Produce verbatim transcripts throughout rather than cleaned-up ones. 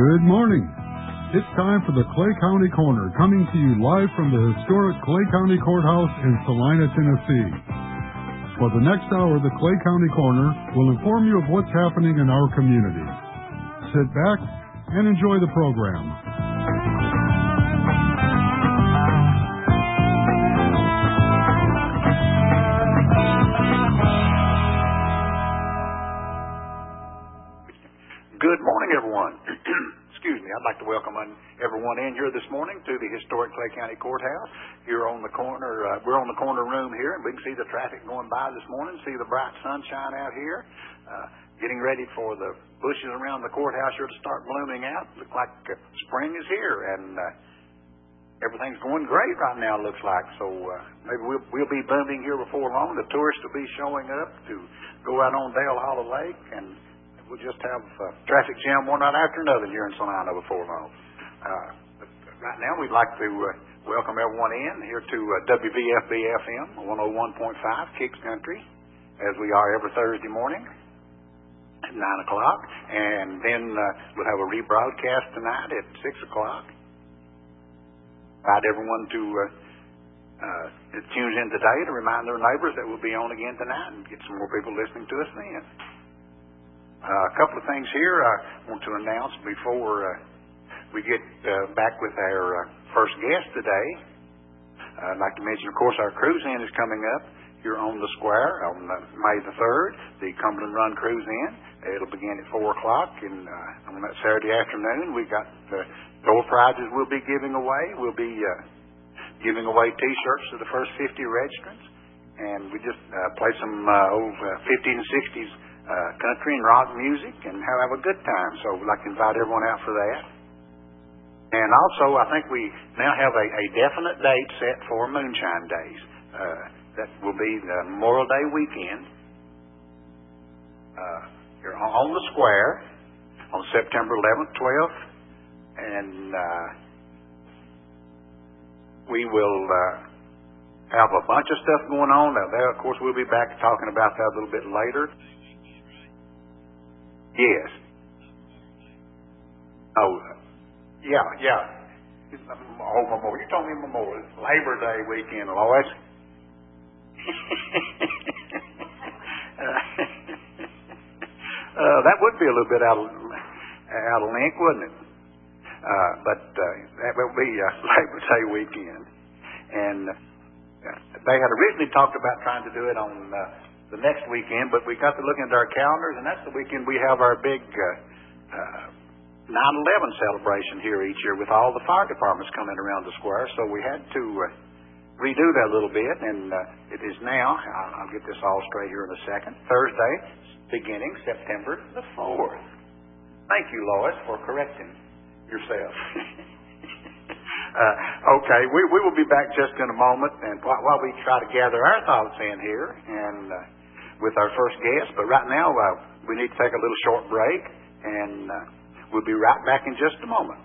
Good morning. It's time for the Clay County Corner, coming to you live from the historic Clay County Courthouse in Salina, Tennessee. For the next hour, the Clay County Corner will inform you of what's happening in our community. Sit back and enjoy the program. Good morning, everyone. Excuse me. I'd like to welcome everyone in here this morning to the historic Clay County Courthouse. Here on the corner, uh, we're on the corner room here, and we can see the traffic going by this morning, see the bright sunshine out here, uh, getting ready for the bushes around the courthouse here to start blooming out. Looks like uh, spring is here, and uh, everything's going great right now, it looks like. So uh, maybe we'll, we'll be booming here before long. The tourists will be showing up to go out on Dale Hollow Lake, and we'll just have a traffic jam one night after another here in Salina before long. Uh, but right now, we'd like to uh, welcome everyone in here to uh, W V F B F M one oh one point five Kicks Country, as we are every Thursday morning at nine o'clock. And then uh, we'll have a rebroadcast tonight at six o'clock. Invite everyone to uh, uh, that tunes in today to remind their neighbors that we'll be on again tonight and get some more people listening to us then. Uh, a couple of things here I want to announce before uh, we get uh, back with our uh, first guest today. Uh, I'd like to mention, of course, our cruise-in is coming up here on the square on uh, May the third, the Cumberland Run Cruise-in. It'll begin at four o'clock, and uh, on that Saturday afternoon, we've got uh, door prizes we'll be giving away. We'll be uh, giving away T-shirts to the first fifty registrants, and we just uh, play some uh, old uh, fifties and sixties Uh, country and rock music and have a good time. So we'd like to invite everyone out for that. And also, I think we now have a, a definite date set for Moonshine Days. Uh, that will be the Memorial Day weekend uh, here on, on the square on September eleventh, twelfth. And uh, we will uh, have a bunch of stuff going on. Now, there, of course, we'll be back talking about that a little bit later. Yes. Oh, yeah, yeah. Oh, Memorial. You told me Memorial. It's Labor Day weekend, Lois. uh, that would be a little bit out of out of link, wouldn't it? Uh, but uh, that will be uh, Labor Day weekend, and uh, they had originally talked about trying to do it on Uh, the next weekend, but we got to look into our calendars, and that's the weekend we have our big uh, uh, nine eleven celebration here each year with all the fire departments coming around the square. So we had to uh, redo that a little bit, and uh, it is now, I'll, I'll get this all straight here in a second, Thursday, beginning September the fourth. Thank you, Lois, for correcting yourself. uh, okay, we, we will be back just in a moment, and while we try to gather our thoughts in here, and uh, with our first guest. But right now, uh, we need to take a little short break, and uh, we'll be right back in just a moment.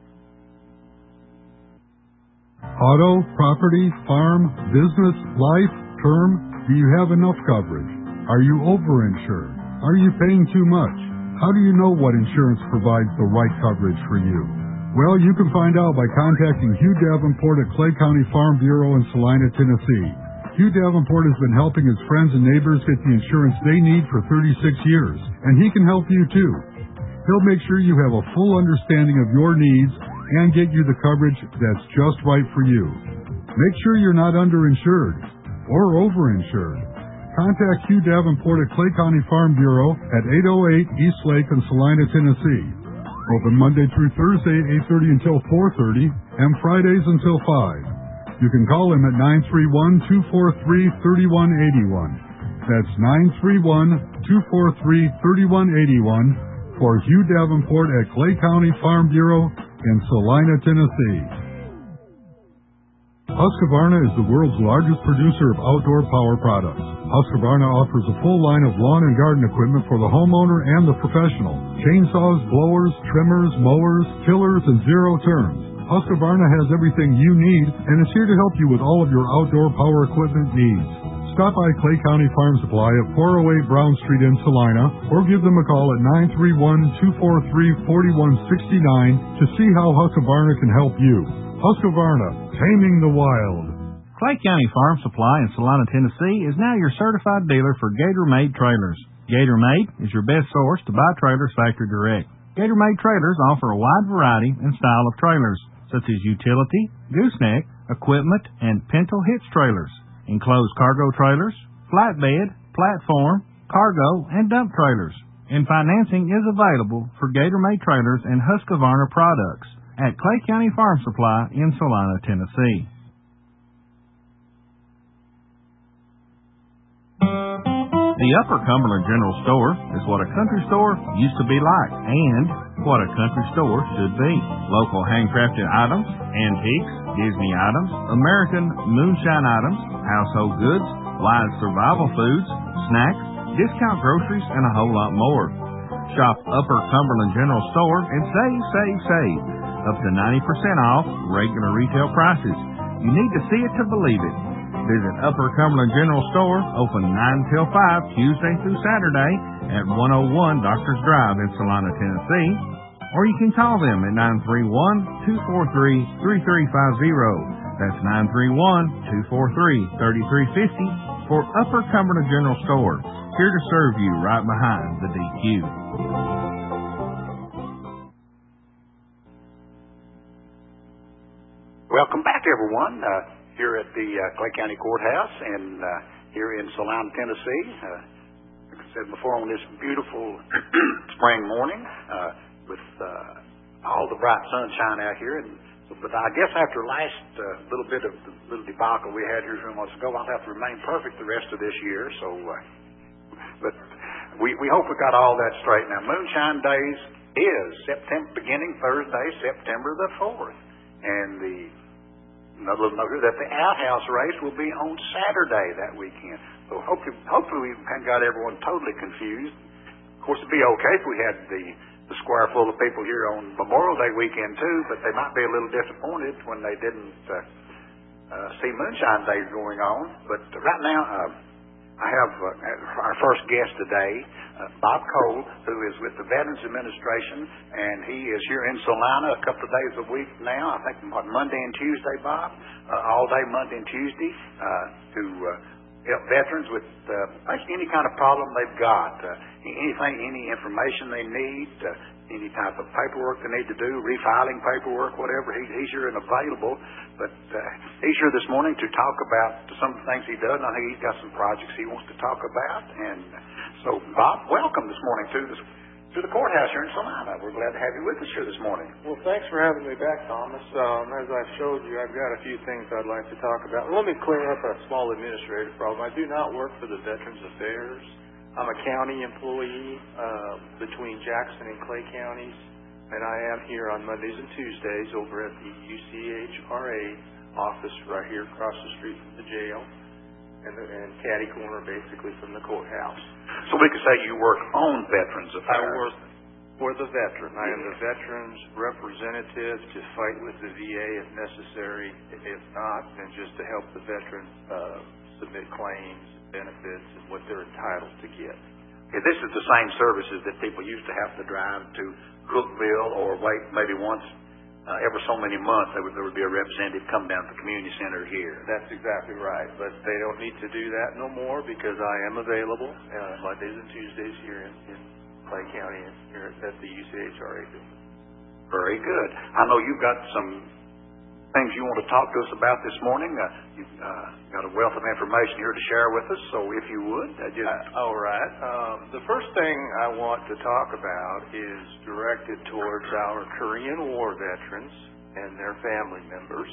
Auto, property, farm, business, life, term, do you have enough coverage? Are you overinsured? Are you paying too much? How do you know what insurance provides the right coverage for you? Well, you can find out by contacting Hugh Davenport at Clay County Farm Bureau in Salina, Tennessee. Hugh Davenport has been helping his friends and neighbors get the insurance they need for thirty-six years, and he can help you too. He'll make sure you have a full understanding of your needs and get you the coverage that's just right for you. Make sure you're not underinsured or overinsured. Contact Hugh Davenport at Clay County Farm Bureau at eight oh eight East Lake in Salina, Tennessee. Open Monday through Thursday, eight thirty until four thirty, and Fridays until five. You can call him at nine three one, two four three, three one eight one. That's nine three one, two four three, three one eight one for Hugh Davenport at Clay County Farm Bureau in Salina, Tennessee. Husqvarna is the world's largest producer of outdoor power products. Husqvarna offers a full line of lawn and garden equipment for the homeowner and the professional. Chainsaws, blowers, trimmers, mowers, tillers, and zero turns. Husqvarna has everything you need and is here to help you with all of your outdoor power equipment needs. Stop by Clay County Farm Supply at four oh eight Brown Street in Salina, or give them a call at nine three one, two four three, four one six nine to see how Husqvarna can help you. Husqvarna, taming the wild. Clay County Farm Supply in Salina, Tennessee is now your certified dealer for Gator-Made trailers. Gator-Made is your best source to buy trailers factory direct. Gator-Made trailers offer a wide variety and style of trailers, such as utility, gooseneck, equipment, and pintle hitch trailers, enclosed cargo trailers, flatbed, platform, cargo, and dump trailers. And financing is available for Gator-Made trailers and Husqvarna products at Clay County Farm Supply in Salina, Tennessee. The Upper Cumberland General Store is what a country store used to be like, and what a country store should be. Local handcrafted items, antiques, Disney items, American moonshine items, household goods, live survival foods, snacks, discount groceries, and a whole lot more. Shop Upper Cumberland General Store and save, save, save. Up to ninety percent off regular retail prices. You need to see it to believe it. Visit Upper Cumberland General Store, open nine till five, Tuesday through Saturday at one oh one Doctors Drive in Salina, Tennessee. Or you can call them at nine three one, two four three, three three five zero. That's nine three one, two four three, three three five zero for Upper Cumberland General Store, here to serve you right behind the D Q. Welcome back, everyone, uh, here at the uh, Clay County Courthouse and uh, here in Salina, Tennessee. Uh, like I said before, on this beautiful spring morning uh, with uh, all the bright sunshine out here. And so, but I guess after last uh, little bit of the little debacle we had here a few months ago, I'll have to remain perfect the rest of this year. So, uh, but we we hope we got all that straight. Now, Moonshine Days is September, beginning Thursday, September the fourth, and the another little note here that the outhouse race will be on Saturday that weekend. So hopefully, hopefully we haven't got everyone totally confused. Of course, it'd be okay if we had the, the square full of people here on Memorial Day weekend too, but they might be a little disappointed when they didn't uh, uh, see Moonshine Days going on. But right now, uh, I have uh, our first guest today, uh, Bob Cole, who is with the Veterans Administration, and he is here in Salina a couple of days a week now. I think what, Monday and Tuesday, Bob, uh, all day Monday and Tuesday, uh, to uh, help veterans with uh, any kind of problem they've got, uh, anything, any information they need, uh, any type of paperwork they need to do, refiling paperwork, whatever. He, he's here and available. But uh, he's here this morning to talk about some of the things he does. I think he's got some projects he wants to talk about. And so, Bob, welcome this morning to the, to the courthouse here in Salina. We're glad to have you with us here this morning. Well, thanks for having me back, Thomas. Um, as I've showed you, I've got a few things I'd like to talk about. Let me clear up a small administrative problem. I do not work for the Veterans Affairs. I'm a county employee uh, between Jackson and Clay counties, and I am here on Mondays and Tuesdays over at the U C H R A office right here across the street from the jail, and, the, and catty corner basically from the courthouse. So we could say you work on Veterans Affairs. I work for the veteran. I am the veteran's representative to fight with the V A if necessary. If not, then just to help the veteran uh, submit claims, benefits, and what they're entitled to get. Yeah, this is the same services that people used to have to drive to Cookville or wait maybe once uh, every so many months there would, there would be a representative come down to the community center here. That's exactly right. But they don't need to do that no more because I am available uh, Mondays and Tuesdays here in, in Clay County and here at the U C H R A building. Very good. I know you've got some things you want to talk to us about this morning. Uh, you've uh, got a wealth of information here to share with us, so if you would. Uh, just... uh, all right. Um, the first thing I want to talk about is directed towards our Korean War veterans and their family members,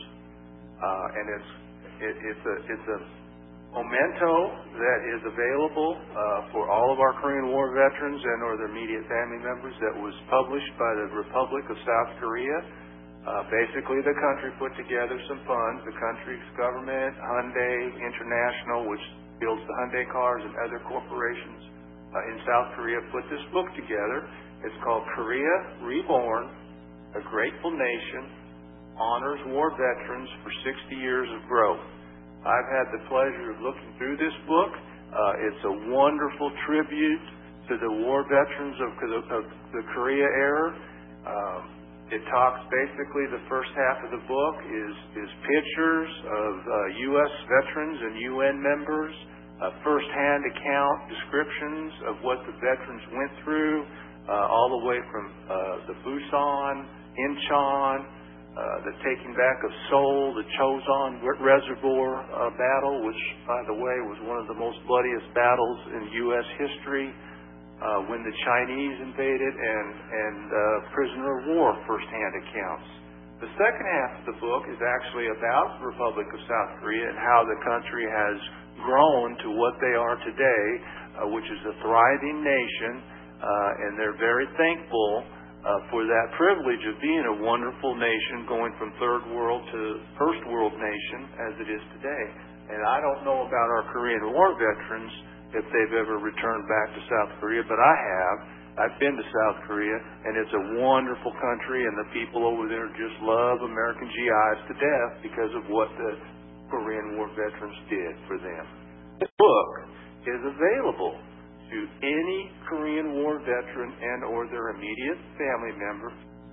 uh, and it's it, it's a it's a memento that is available uh, for all of our Korean War veterans and or their immediate family members that was published by the Republic of South Korea. Uh, basically, the country put together some funds. The country's government, Hyundai International, which builds the Hyundai cars, and other corporations uh, in South Korea put this book together. It's called Korea Reborn, A Grateful Nation, Honors War Veterans for sixty years of Growth. I've had the pleasure of looking through this book. Uh, it's a wonderful tribute to the war veterans of, of, of the Korea era. Um, it talks basically, the first half of the book is, is pictures of uh, U S veterans and U N members, uh, first-hand account descriptions of what the veterans went through, uh, all the way from uh, the Busan, Incheon, Uh, the taking back of Seoul, the Choson Reservoir uh, battle, which, by the way, was one of the most bloodiest battles in U S history uh, when the Chinese invaded, and, and uh, prisoner of war first-hand accounts. The second half of the book is actually about the Republic of South Korea and how the country has grown to what they are today, uh, which is a thriving nation, uh, and they're very thankful Uh, for that privilege of being a wonderful nation, going from third world to first world nation as it is today. And I don't know about our Korean War veterans if they've ever returned back to South Korea, but I have. I've been to South Korea, and it's a wonderful country, and the people over there just love American G Is to death because of what the Korean War veterans did for them. This book is available to any Korean War veteran and or their immediate family member,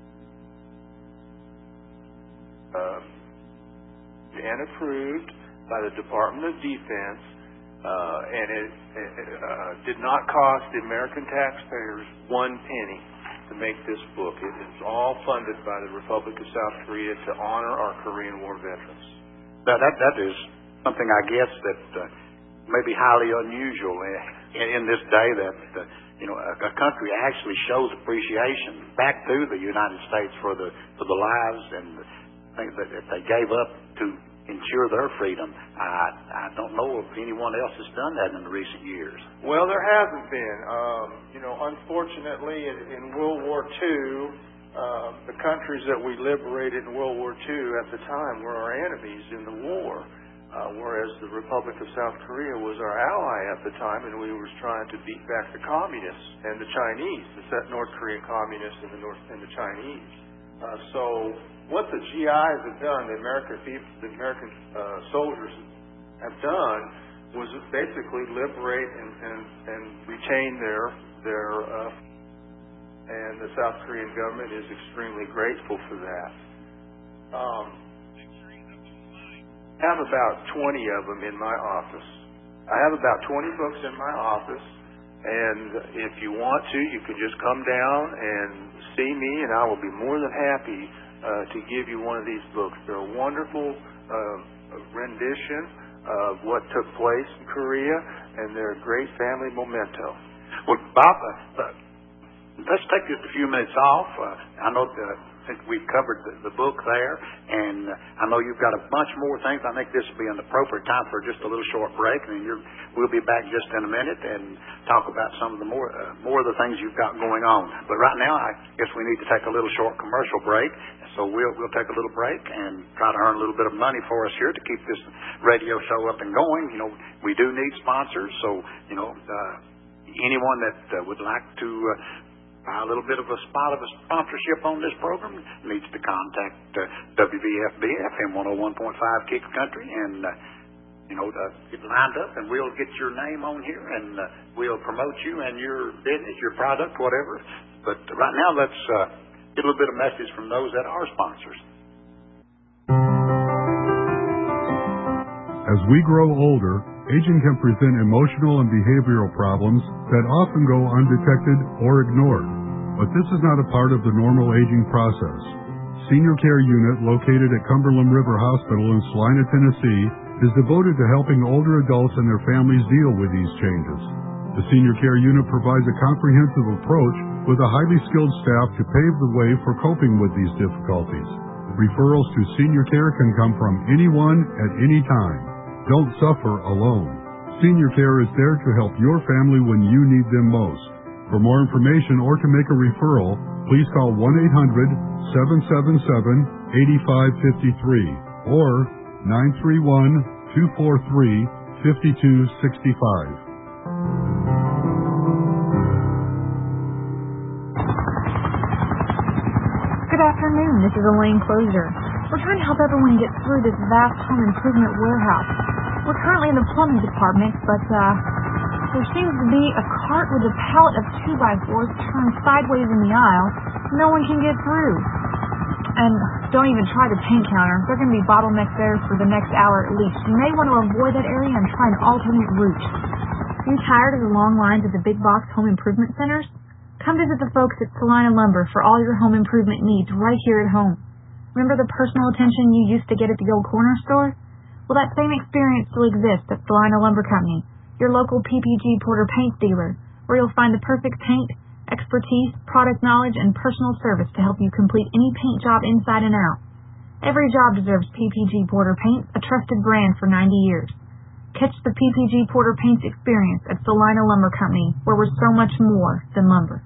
uh, and approved by the Department of Defense, uh, and it, it uh, did not cost the American taxpayers one penny to make this book. It is all funded by the Republic of South Korea to honor our Korean War veterans. That, that, that is something, I guess, that uh, may be highly unusual in, in this day, that uh, you know a, a country actually shows appreciation back to the United States for the for the lives and the things that, that they gave up to ensure their freedom. I I don't know if anyone else has done that in the recent years. Well, there hasn't been. Um, you know, unfortunately, in, in World War Two, uh, the countries that we liberated in World War Two at the time were our enemies in the war. Uh, whereas the Republic of South Korea was our ally at the time, and we were trying to beat back the communists and the Chinese, the North Korean communists and the North and the Chinese. Uh, so what the G Is have done, the American people, the American uh, soldiers have done, was basically liberate and, and, and retain their their. Uh, and the South Korean government is extremely grateful for that. Um, I have about twenty of them in my office. I have about twenty books in my office, and if you want to, you can just come down and see me, and I will be more than happy uh, to give you one of these books. They're a wonderful uh, rendition of what took place in Korea, and they're a great family memento. Well, Bob, uh, let's take just a few minutes off. Uh, I know the I think we've covered the, the book there, and uh, I know you've got a bunch more things. I think this will be an appropriate time for just a little short break, and you're, we'll be back just in a minute and talk about some of the more uh, more of the things you've got going on. But right now, I guess we need to take a little short commercial break, so we'll we'll take a little break and try to earn a little bit of money for us here to keep this radio show up and going. You know, we do need sponsors, so you know, uh, anyone that uh, would like to. Uh, A little bit of a spot of a sponsorship on this program needs to contact uh, W V F B F M one oh one point five Kicks Country, and uh, you know uh, get lined up, and we'll get your name on here, and uh, we'll promote you and your business, your product, whatever. But right now, let's uh, get a little bit of message from those that are sponsors. As we grow older, aging can present emotional and behavioral problems that often go undetected or ignored. But this is not a part of the normal aging process. Senior Care Unit, located at Cumberland River Hospital in Salina, Tennessee, is devoted to helping older adults and their families deal with these changes. The Senior Care Unit provides a comprehensive approach with a highly skilled staff to pave the way for coping with these difficulties. Referrals to senior care can come from anyone at any time. Don't suffer alone. Senior Care is there to help your family when you need them most. For more information or to make a referral, please call one eight hundred, seven seven seven, eight five five three or nine three one, two four three, five two six five. Good afternoon. This is Elaine Closure. We're trying to help everyone get through this vast home improvement warehouse. We're currently in the plumbing department, but, uh, there seems to be a cart with a pallet of two by fours turned sideways in the aisle. No one can get through. And don't even try the paint counter. They're going to be bottlenecked there for the next hour at least. You may want to avoid that area and try an alternate route. Are you tired of the long lines at the big box home improvement centers? Come visit the folks at Salina Lumber for all your home improvement needs right here at home. Remember the personal attention you used to get at the old corner store? Well, that same experience still exists at Salina Lumber Company, your local P P G Porter paint dealer, where you'll find the perfect paint, expertise, product knowledge, and personal service to help you complete any paint job inside and out. Every job deserves P P G Porter paint, a trusted brand for ninety years. Catch the P P G Porter paints experience at Salina Lumber Company, where we're so much more than lumber.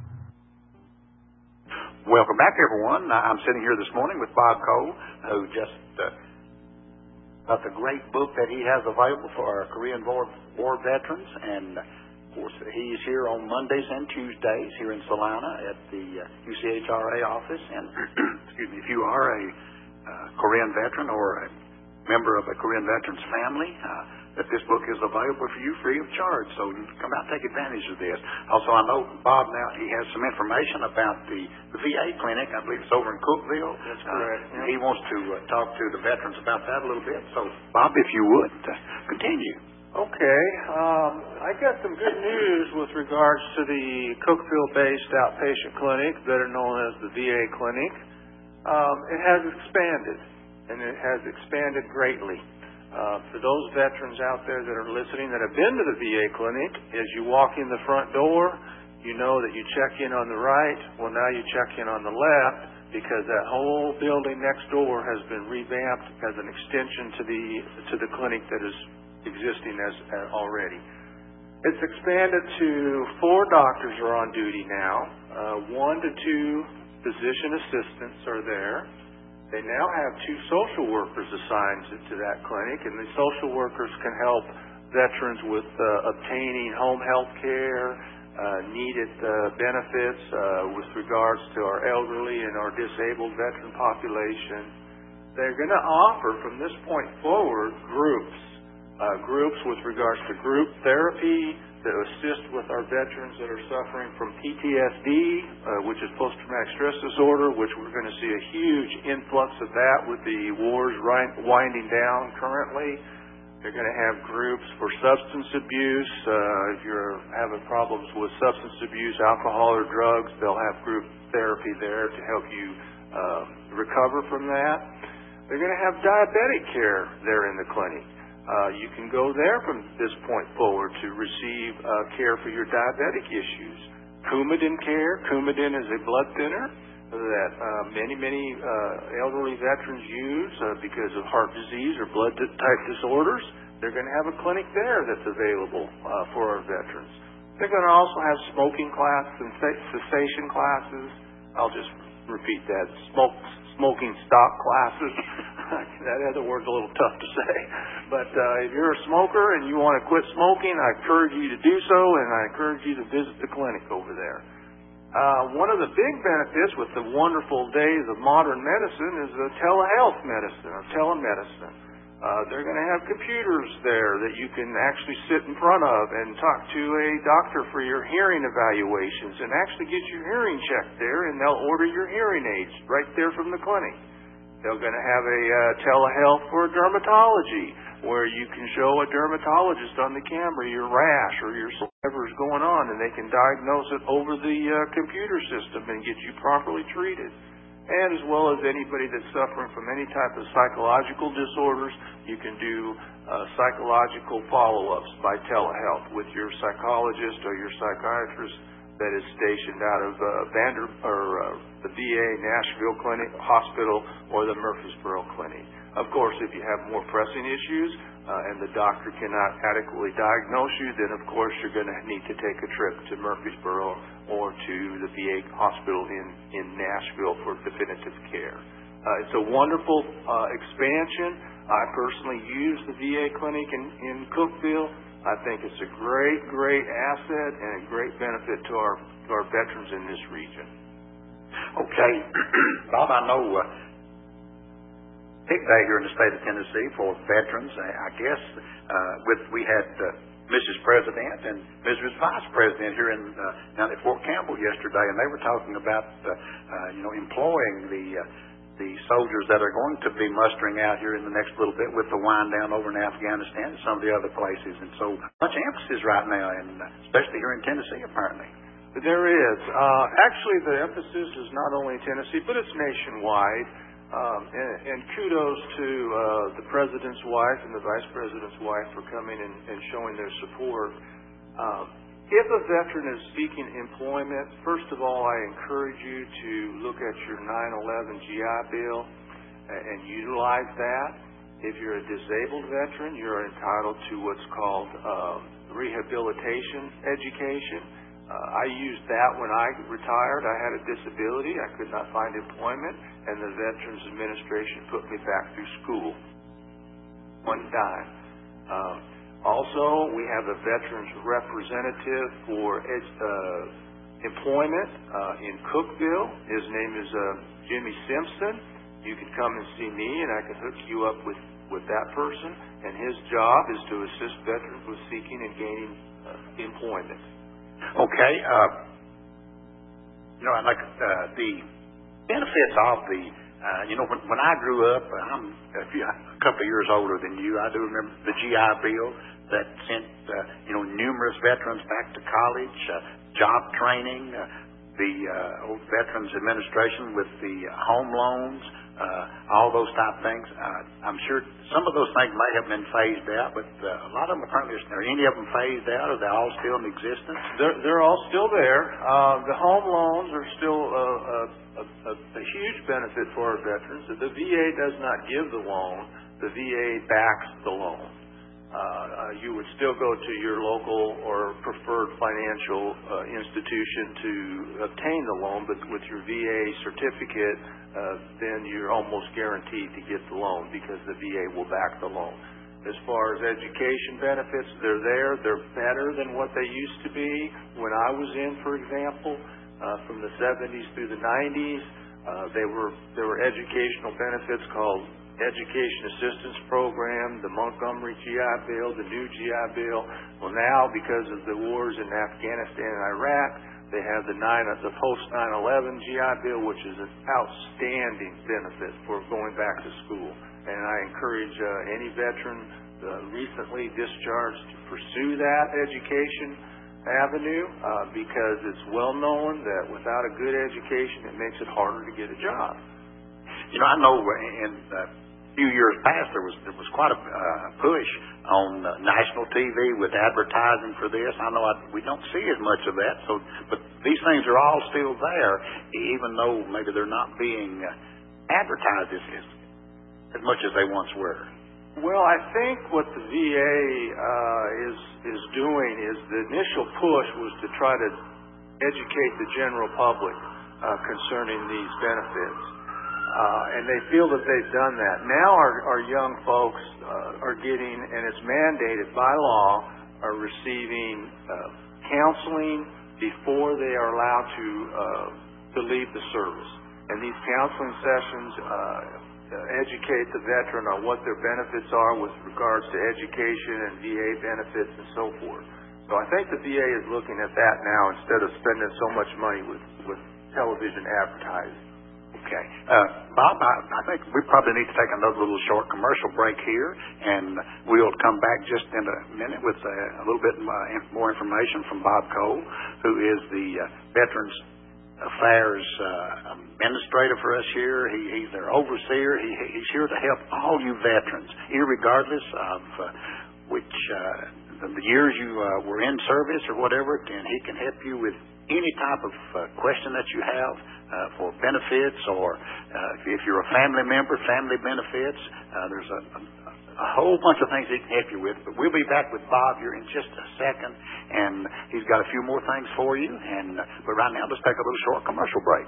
Welcome back, everyone. I'm sitting here this morning with Bob Cole, who just uh, got the great book that he has available for our Korean War, War veterans. And, of course, he's here on Mondays and Tuesdays here in Salina at the uh, U C H R A office. And, excuse me, if you are a uh, Korean veteran or a member of a Korean veterans family, uh, that this book is available for you free of charge. So come out and take advantage of this. Also, I know Bob now, he has some information about the, the V A clinic. I believe it's over in Cookeville. That's correct. Uh, he wants to uh, talk to the veterans about that a little bit. So, Bob, if you would, uh, continue. Okay. Um, I got some good news with regards to the Cookeville-based outpatient clinic, better known as the V A clinic. Um, it has expanded, and it has expanded greatly. Uh, for those veterans out there that are listening that have been to the V A clinic, as you walk in the front door, you know that you check in on the right. Well, now you check in on the left because that whole building next door has been revamped as an extension to the to the clinic that is existing as uh, already. It's expanded to four doctors are on duty now. Uh, one to two physician assistants are there. They now have two social workers assigned to, to that clinic, and the social workers can help veterans with uh, obtaining home health care, uh, needed uh, benefits uh, with regards to our elderly and our disabled veteran population. They're going to offer from this point forward groups, uh, groups with regards to group therapy that assist with our veterans that are suffering from P T S D, uh, which is post-traumatic stress disorder, which we're going to see a huge influx of that with the wars winding down currently. They're going to have groups for substance abuse. Uh, if you're having problems with substance abuse, alcohol, or drugs, they'll have group therapy there to help you um, recover from that. They're going to have diabetic care there in the clinic. Uh, you can go there from this point forward to receive uh, care for your diabetic issues. Coumadin care. Coumadin is a blood thinner that uh, many, many uh, elderly veterans use uh, because of heart disease or blood type disorders. They're going to have a clinic there that's available uh, for our veterans. They're going to also have smoking classes and cessation classes. I'll just repeat that. Smoke, smoking stop classes. That other word's a little tough to say. But uh, if you're a smoker and you want to quit smoking, I encourage you to do so, and I encourage you to visit the clinic over there. Uh, one of the big benefits with the wonderful days of modern medicine is the telehealth medicine, or telemedicine. Uh, they're going to have computers there that you can actually sit in front of and talk to a doctor for your hearing evaluations and actually get your hearing checked there, and they'll order your hearing aids right there from the clinic. They're going to have a uh, telehealth for dermatology, where you can show a dermatologist on the camera your rash or your whatever's going on, and they can diagnose it over the uh, computer system and get you properly treated. And as well as anybody that's suffering from any type of psychological disorders, you can do uh, psychological follow-ups by telehealth with your psychologist or your psychiatrist that is stationed out of uh, Vander or uh, the V A Nashville Clinic Hospital or the Murfreesboro Clinic. Of course, if you have more pressing issues uh, and the doctor cannot adequately diagnose you, then of course you're going to need to take a trip to Murfreesboro or to the V A hospital in, in Nashville for definitive care. Uh, it's a wonderful uh, expansion. I personally use the V A clinic in, in Cookeville. I think it's a great, great asset and a great benefit to our to our veterans in this region. Okay. Bob, I know uh, pick day here in the state of Tennessee for veterans. I guess uh, with we had uh, Missus President and Missus Vice President here in uh, down at Fort Campbell yesterday, and they were talking about uh, uh, you know employing the uh, the soldiers that are going to be mustering out here in the next little bit with the wind down over in Afghanistan and some of the other places. And so much emphasis right now, and especially here in Tennessee, apparently. There is. Uh, actually, the emphasis is not only in Tennessee, but it's nationwide. Um, and, and kudos to uh, the President's wife and the Vice President's wife for coming and, and showing their support. Um, If a veteran is seeking employment, first of all, I encourage you to look at your nine eleven G I Bill and utilize that. If you're a disabled veteran, you're entitled to what's called um, rehabilitation education. Uh, I used that when I retired. I had a disability. I could not find employment, and the Veterans Administration put me back through school. One dime. Um, Also, we have a veterans representative for ed, uh, employment uh, in Cookeville. His name is uh, Jimmy Simpson. You can come and see me, and I can hook you up with, with that person. And his job is to assist veterans with seeking and gaining uh, employment. Okay. Uh, you know, I like uh, the benefits of the Uh, you know, when, when I grew up, I'm a, few, a couple of years older than you. I do remember the G I Bill that sent, uh, you know, numerous veterans back to college, uh, job training, uh, the uh, old Veterans Administration with the home loans, uh, all those type of things. Uh, I'm sure some of those things may have been phased out, but uh, a lot of them apparently are. Are any of them phased out? Are they all still in existence? They're, they're all still there. Uh, the home loans are still uh, uh, A, a, a huge benefit for our veterans. The V A does not give the loan. The V A backs the loan. Uh, uh, you would still go to your local or preferred financial uh, institution to obtain the loan, but with your V A certificate, uh, then you're almost guaranteed to get the loan because the V A will back the loan. As far as education benefits, they're there. They're better than what they used to be when I was in, for example. Uh, from the seventies through the nineties, uh, they were there were educational benefits called Education Assistance Program, the Montgomery G I Bill, the new G I Bill. Well, now because of the wars in Afghanistan and Iraq, they have the nine the post nine eleven G I Bill, which is an outstanding benefit for going back to school. And I encourage uh, any veteran uh, recently discharged to pursue that education avenue uh, because it's well known that without a good education, it makes it harder to get a job. You know, I know in a few years past there was there was quite a uh, push on uh, national T V with advertising for this. I know I, we don't see as much of that. So, but these things are all still there, even though maybe they're not being uh, advertised as, as as much as they once were. Well, I think what the V A uh, is is doing is the initial push was to try to educate the general public uh, concerning these benefits, uh, and they feel that they've done that. Now, our, our young folks uh, are getting, and it's mandated by law, are receiving uh, counseling before they are allowed to uh, to leave the service, and these counseling sessions. Uh, Uh, educate the veteran on what their benefits are with regards to education and V A benefits and so forth. So I think the V A is looking at that now instead of spending so much money with, with television advertising. Okay. Uh, Bob, I, I think we probably need to take another little short commercial break here, and we'll come back just in a minute with uh, a little bit more information from Bob Cole, who is the uh, Veterans Affairs uh, administrator for us here. He, he's their overseer. He, he's here to help all you veterans, irregardless of uh, which uh, the, the years you uh, were in service or whatever. And he can help you with any type of uh, question that you have uh, for benefits, or uh, if, if you're a family member, family benefits. Uh, there's a, a a whole bunch of things he can help you with. But we'll be back with Bob here in just a second, and he's got a few more things for you. And uh, but right now, let's take a little short commercial break.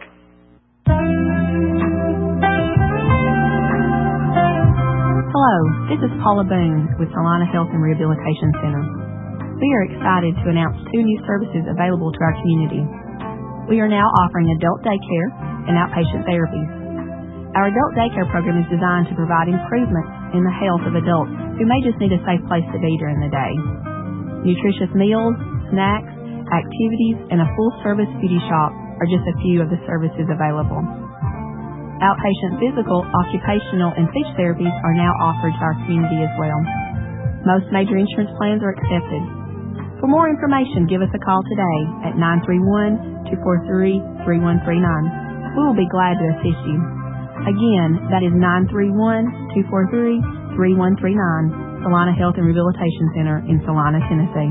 Hello, this is Paula Boone with Salina Health and Rehabilitation Center. We are excited to announce two new services available to our community. We are now offering adult daycare and outpatient therapies. Our adult daycare program is designed to provide improvements in the health of adults who may just need a safe place to be during the day. Nutritious meals, snacks, activities, and a full-service beauty shop are just a few of the services available. Outpatient physical, occupational, and speech therapies are now offered to our community as well. Most major insurance plans are accepted. For more information, give us a call today at nine three one, two four three, three one three nine. We will be glad to assist you. Again, that is nine three one, two four three, three one three nine, Salina Health and Rehabilitation Center in Salina, Tennessee.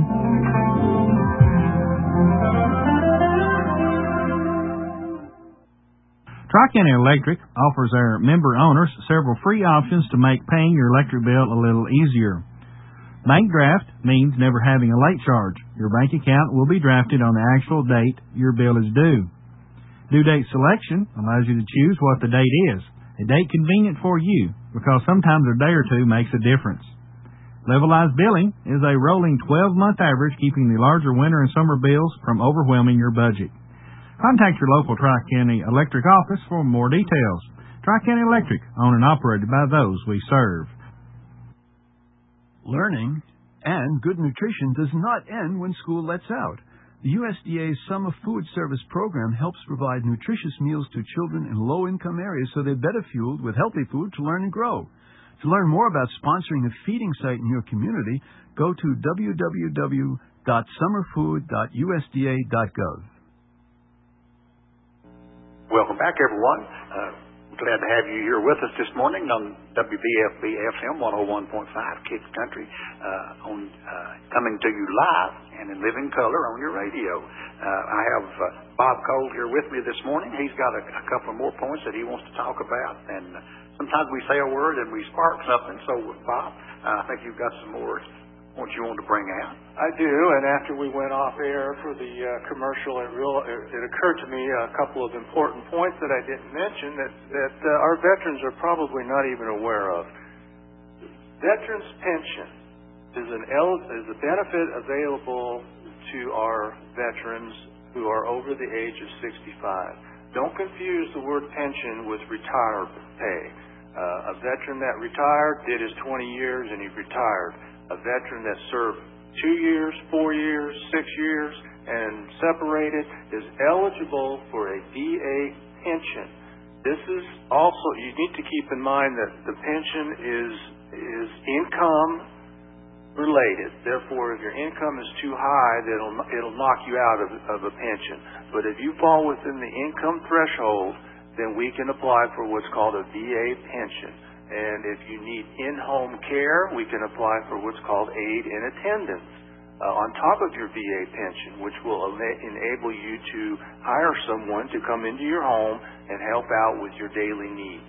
Tri-County Electric offers their member owners several free options to make paying your electric bill a little easier. Bank draft means never having a late charge. Your bank account will be drafted on the actual date your bill is due. Due date selection allows you to choose what the date is, a date convenient for you, because sometimes a day or two makes a difference. Levelized billing is a rolling twelve-month average, keeping the larger winter and summer bills from overwhelming your budget. Contact your local Tri-County Electric office for more details. Tri-County Electric, owned and operated by those we serve. Learning and good nutrition does not end when school lets out. The U S D A's Summer Food Service Program helps provide nutritious meals to children in low-income areas so they're better fueled with healthy food to learn and grow. To learn more about sponsoring a feeding site in your community, go to w w w dot summer food dot u s d a dot gov. Welcome back, everyone. Uh, glad to have you here with us this morning on W B F B F M one oh one point five Kids Country, uh, on uh, coming to you live and in living color on your radio. Uh, I have uh, Bob Cole here with me this morning. He's got a, a couple more points that he wants to talk about, and uh, sometimes we say a word and we spark something. So, Bob, uh, I think you've got some more points you want to bring out. I do, and after we went off air for the uh, commercial, it, real, it, it occurred to me a couple of important points that I didn't mention that, that uh, our veterans are probably not even aware of. Veterans pension is, an el- is a benefit available to our veterans who are over the age of sixty-five. Don't confuse the word pension with retirement pay. Uh, a veteran that retired did his twenty years and he retired. A veteran that served two years, four years, six years, and separated is eligible for a V A pension. This is also, you need to keep in mind that the pension is is income related. Therefore, if your income is too high, it'll it'll knock you out of, of a pension. But if you fall within the income threshold, then we can apply for what's called a V A pension. And if you need in-home care, we can apply for what's called aid in attendance uh, on top of your V A pension, which will ena- enable you to hire someone to come into your home and help out with your daily needs.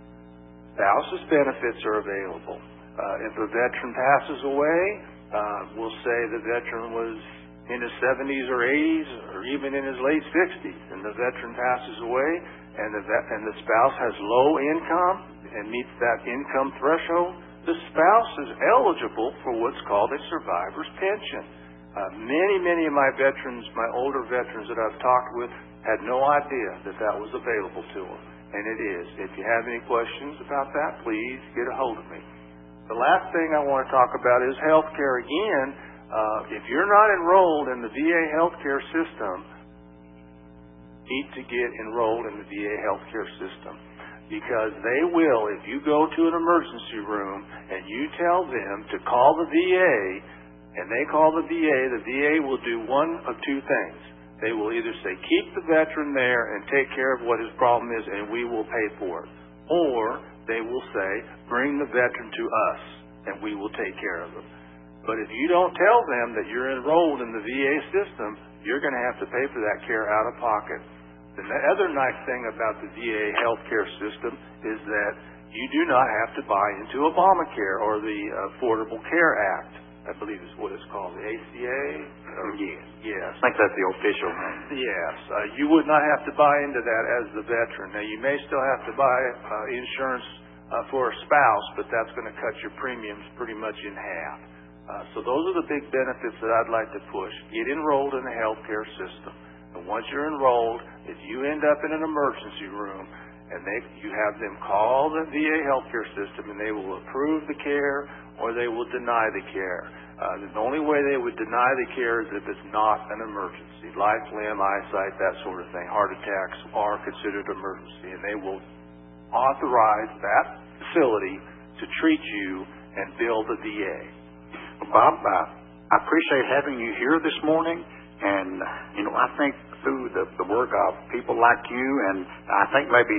Spouse's benefits are available. Uh, if a veteran passes away, uh, we'll say the veteran was in his seventies or eighties or even in his late sixties, and the veteran passes away, and the vet- and the spouse has low income and meets that income threshold, the spouse is eligible for what's called a survivor's pension. Uh, many, many of my veterans, my older veterans that I've talked with, had no idea that that was available to them, and it is. If you have any questions about that, please get a hold of me. The last thing I want to talk about is health care again. Uh, if you're not enrolled in the V A healthcare system, you need to get enrolled in the V A healthcare system. Because they will, if you go to an emergency room and you tell them to call the V A, and they call the V A, the V A will do one of two things. They will either say, keep the veteran there and take care of what his problem is, and we will pay for it. Or they will say, bring the veteran to us, and we will take care of him. But if you don't tell them that you're enrolled in the V A system, you're going to have to pay for that care out of pocket. The other nice thing about the V A healthcare system is that you do not have to buy into Obamacare or the Affordable Care Act, I believe is what it's called, the A C A. Oh, yes, yes. I think that's the official name. Yes, uh, you would not have to buy into that as the veteran. Now, you may still have to buy uh, insurance uh, for a spouse, but that's going to cut your premiums pretty much in half. Uh, so those are the big benefits that I'd like to push. Get enrolled in the healthcare system. And once you're enrolled, if you end up in an emergency room and they you have them call the V A healthcare system, and they will approve the care or they will deny the care. Uh, the only way they would deny the care is if it's not an emergency. Life, limb, eyesight, that sort of thing. Heart attacks are considered emergency, and they will authorize that facility to treat you and bill the V A. Well, Bob, uh, I appreciate having you here this morning, and, you know, I think through the, the work of people like you, and I think maybe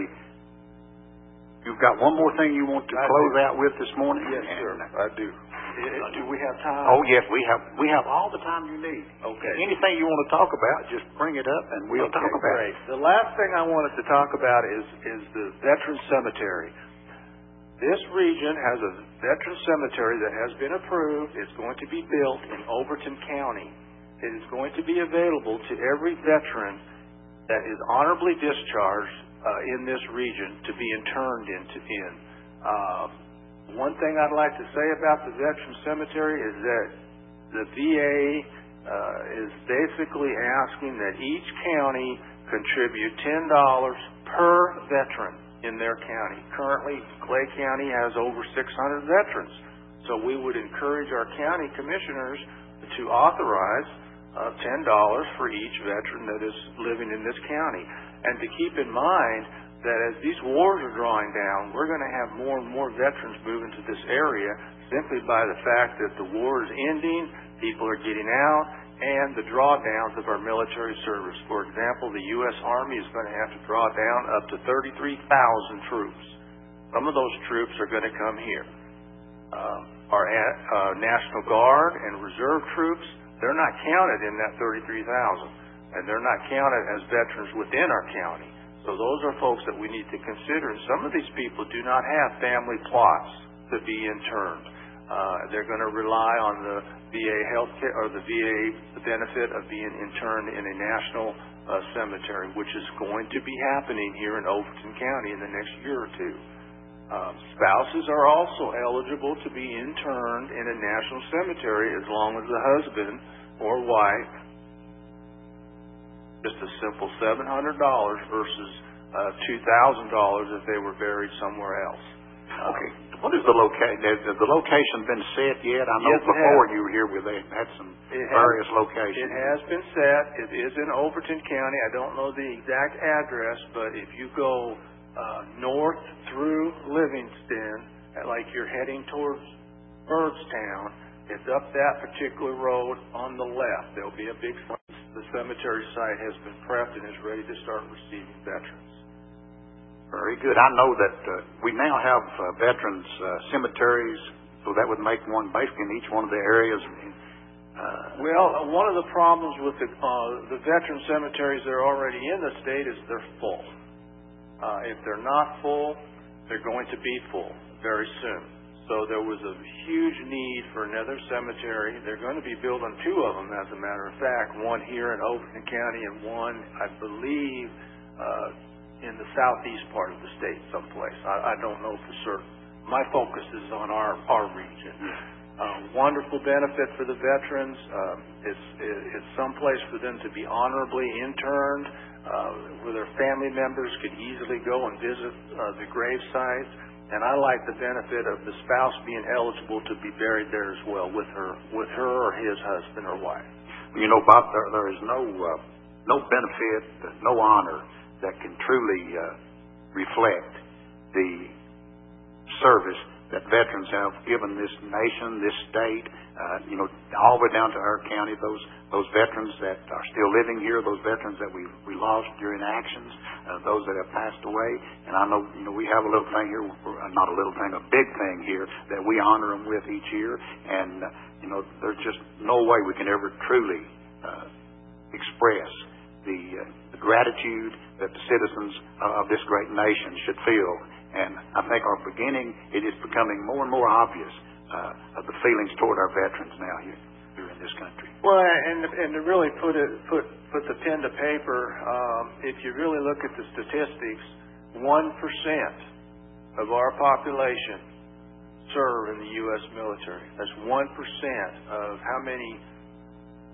you've got one more thing you want to I close do. out with this morning? Yes, and, sir, I do. Do we have time? Oh, yes, we have we have all the time you need. Okay. Anything you want to talk about, just bring it up, and we'll okay, talk about great. it. The last thing I wanted to talk about is, is the Veteran Cemetery. This region has a veteran cemetery that has been approved. It's going to be built in Overton County. It is going to be available to every veteran that is honorably discharged uh, in this region to be interned into in. Uh, one thing I'd like to say about the veteran cemetery is that the V A uh, is basically asking that each county contribute ten dollars per veteran in their county. Currently, Clay County has over six hundred veterans. So we would encourage our county commissioners to authorize uh, ten dollars for each veteran that is living in this county. And to keep in mind that as these wars are drawing down, we're going to have more and more veterans moving to this area simply by the fact that the war is ending, people are getting out, and the drawdowns of our military service. For example, the U S Army is going to have to draw down up to thirty-three thousand troops. Some of those troops are going to come here. Uh, our uh, National Guard and Reserve troops, they're not counted in that thirty-three thousand, and they're not counted as veterans within our county. So those are folks that we need to consider. And some of these people do not have family plots to be interned. Uh, they're going to rely on the V A healthcare or the V A benefit of being interned in a national uh, cemetery, which is going to be happening here in Overton County in the next year or two. Um, spouses are also eligible to be interned in a national cemetery as long as the husband or wife, just a simple seven hundred dollars versus uh, two thousand dollars if they were buried somewhere else. Okay. What is the location? Has the location been set yet? I know Yes, it before has. you were here, we had some It various has, locations. It has been set. It is in Overton County. I don't know the exact address, but if you go uh, north through Livingston, like you're heading towards Byrdstown, it's up that particular road on the left. There'll be a big sign. The cemetery site has been prepped and is ready to start receiving veterans. Very good. I know that uh, we now have uh, veterans uh, cemeteries, so that would make one basically in each one of the areas. Uh, well, uh, one of the problems with the, uh, the veteran cemeteries that are already in the state is they're full. Uh, if they're not full, they're going to be full very soon. So there was a huge need for another cemetery. They're going to be building two of them, as a matter of fact, one here in Overton County and one, I believe, uh, in the southeast part of the state someplace. I, I don't know for certain. My focus is on our, our region. Uh, wonderful benefit for the veterans. Um, it's, it's someplace for them to be honorably interned, uh, where their family members can easily go and visit uh, the grave sites. And I like the benefit of the spouse being eligible to be buried there as well with her, with her or his husband or wife. You know, Bob, there, there is no uh, no benefit, no honor that can truly uh, reflect the service that veterans have given this nation, this state. Uh, you know, all the way down to our county. Those those veterans that are still living here, those veterans that we we lost during actions, uh, those that have passed away. And I know, you know, we have a little thing here, not a little thing, a big thing here that we honor them with each year. And uh, you know, there's just no way we can ever truly uh, express the, uh, the gratitude that the citizens of this great nation should feel. And I think our beginning, it is becoming more and more obvious uh, of the feelings toward our veterans now here, here in this country. Well, and and to really put it put put the pen to paper, um, if you really look at the statistics, one percent of our population serve in the U S military. That's one percent of how many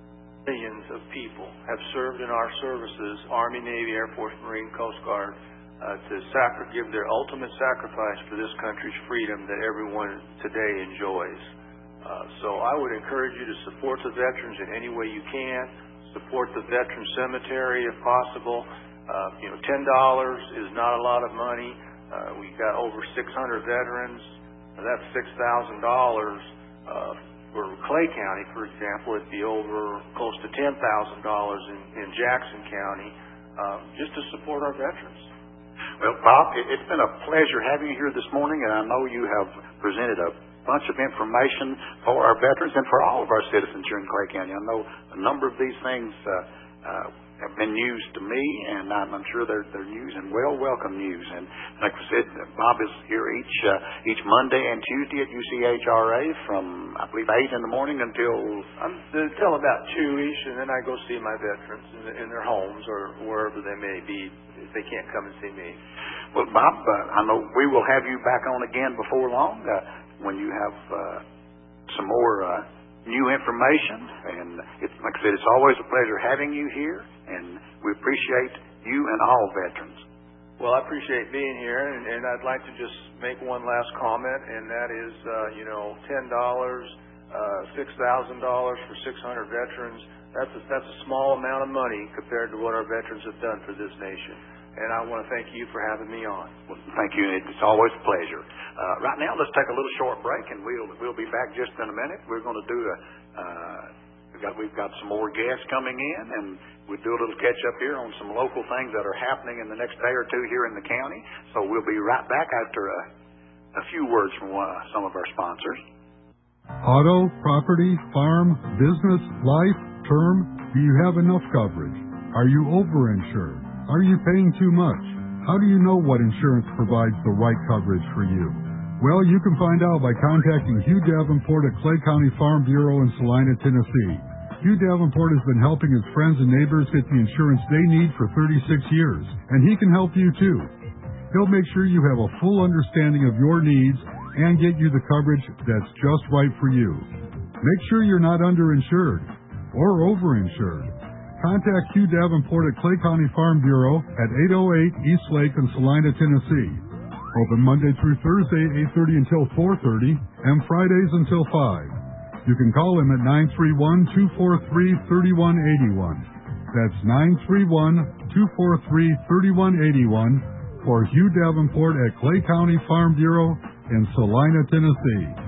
millions of people have served in our services: Army, Navy, Air Force, Marine, Coast Guard, uh, to sacri- give their ultimate sacrifice for this country's freedom that everyone today enjoys. Uh, so I would encourage you to support the veterans in any way you can. Support the Veteran Cemetery if possible. Uh, you know, ten dollars is not a lot of money. Uh, we've got over six hundred veterans. That's six thousand dollars. Uh, for Clay County, for example, it'd be over close to ten thousand dollars in, in Jackson County, uh, just to support our veterans. Well, Bob, it, it's been a pleasure having you here this morning, and I know you have presented a bunch of information for our veterans and for all of our citizens here in Clay County. I know a number of these things uh, uh, have been news to me, and I'm, I'm sure they're, they're news and well welcome news. And like I said, Bob is here each uh, each Monday and Tuesday at U C H R A from, I believe, eight in the morning until until about two-ish, and then I go see my veterans in, the, in their homes or wherever they may be if they can't come and see me. Well, Bob, uh, I know we will have you back on again before long uh, when you have uh, some more uh, new information. And it's, like I said, it's always a pleasure having you here, and we appreciate you and all veterans. Well, I appreciate being here, and, and I'd like to just make one last comment, and that is, uh, you know, ten dollars, uh, six thousand dollars for six hundred veterans. That's a, that's a small amount of money compared to what our veterans have done for this nation. And I want to thank you for having me on. Well, thank you. It's always a pleasure. Uh, right now, let's take a little short break, and we'll we'll be back just in a minute. We're going to do a uh, we've got we've got some more guests coming in, and we'll do a little catch up here on some local things that are happening in the next day or two here in the county. So we'll be right back after a, a few words from uh, some of our sponsors. Auto, property, farm, business, life, term. Do you have enough coverage? Are you overinsured? Are you paying too much? How do you know what insurance provides the right coverage for you? Well, you can find out by contacting Hugh Davenport at Clay County Farm Bureau in Salina, Tennessee. Hugh Davenport has been helping his friends and neighbors get the insurance they need for thirty-six years, and he can help you too. He'll make sure you have a full understanding of your needs and get you the coverage that's just right for you. Make sure you're not underinsured or overinsured. Contact Hugh Davenport at Clay County Farm Bureau at eight oh eight East Lake in Salina, Tennessee. Open Monday through Thursday, eight thirty until four thirty, and Fridays until five. You can call him at nine three one, two four three, three one eight one. That's nine three one, two four three, three one eight one for Hugh Davenport at Clay County Farm Bureau in Salina, Tennessee.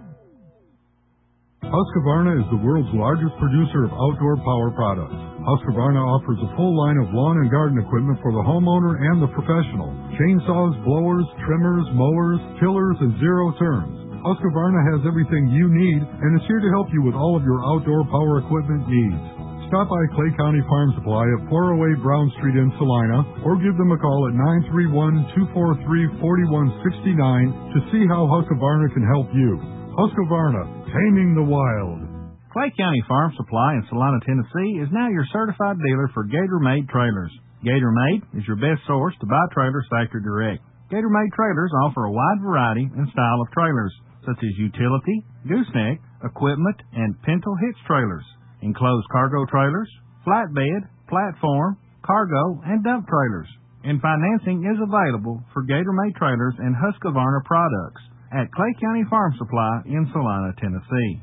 Husqvarna is the world's largest producer of outdoor power products. Husqvarna offers a full line of lawn and garden equipment for the homeowner and the professional. Chainsaws, blowers, trimmers, mowers, tillers, and zero turns. Husqvarna has everything you need and is here to help you with all of your outdoor power equipment needs. Stop by Clay County Farm Supply at four oh eight Brown Street in Salina, or give them a call at nine three one, two four three, four one six nine to see how Husqvarna can help you. Husqvarna, taming the wild. Clay County Farm Supply in Salina, Tennessee is now your certified dealer for Gator-Made trailers. Gator-Made is your best source to buy trailers factory direct. Gator-Made trailers offer a wide variety and style of trailers, such as utility, gooseneck, equipment, and pintle hitch trailers, enclosed cargo trailers, flatbed, platform, cargo, and dump trailers. And financing is available for Gator-Made trailers and Husqvarna products at Clay County Farm Supply in Salina, Tennessee.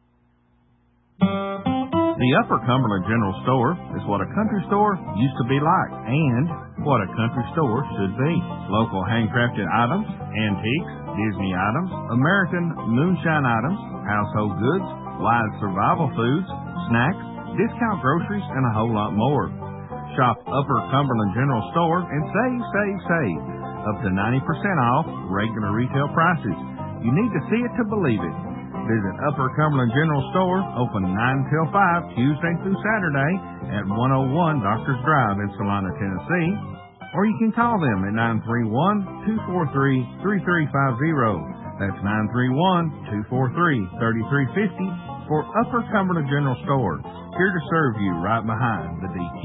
The Upper Cumberland General Store is what a country store used to be like and what a country store should be. Local handcrafted items, antiques, Disney items, American moonshine items, household goods, live survival foods, snacks, discount groceries, and a whole lot more. Shop Upper Cumberland General Store and save, save, save. Up to ninety percent off regular retail prices. You need to see it to believe it. Visit Upper Cumberland General Store, open nine till five, Tuesday through Saturday at one oh one Doctors Drive in Salina, Tennessee. Or you can call them at nine three one, two four three, three three five zero. That's nine three one, two four three, three three five zero for Upper Cumberland General Store, here to serve you right behind the D Q.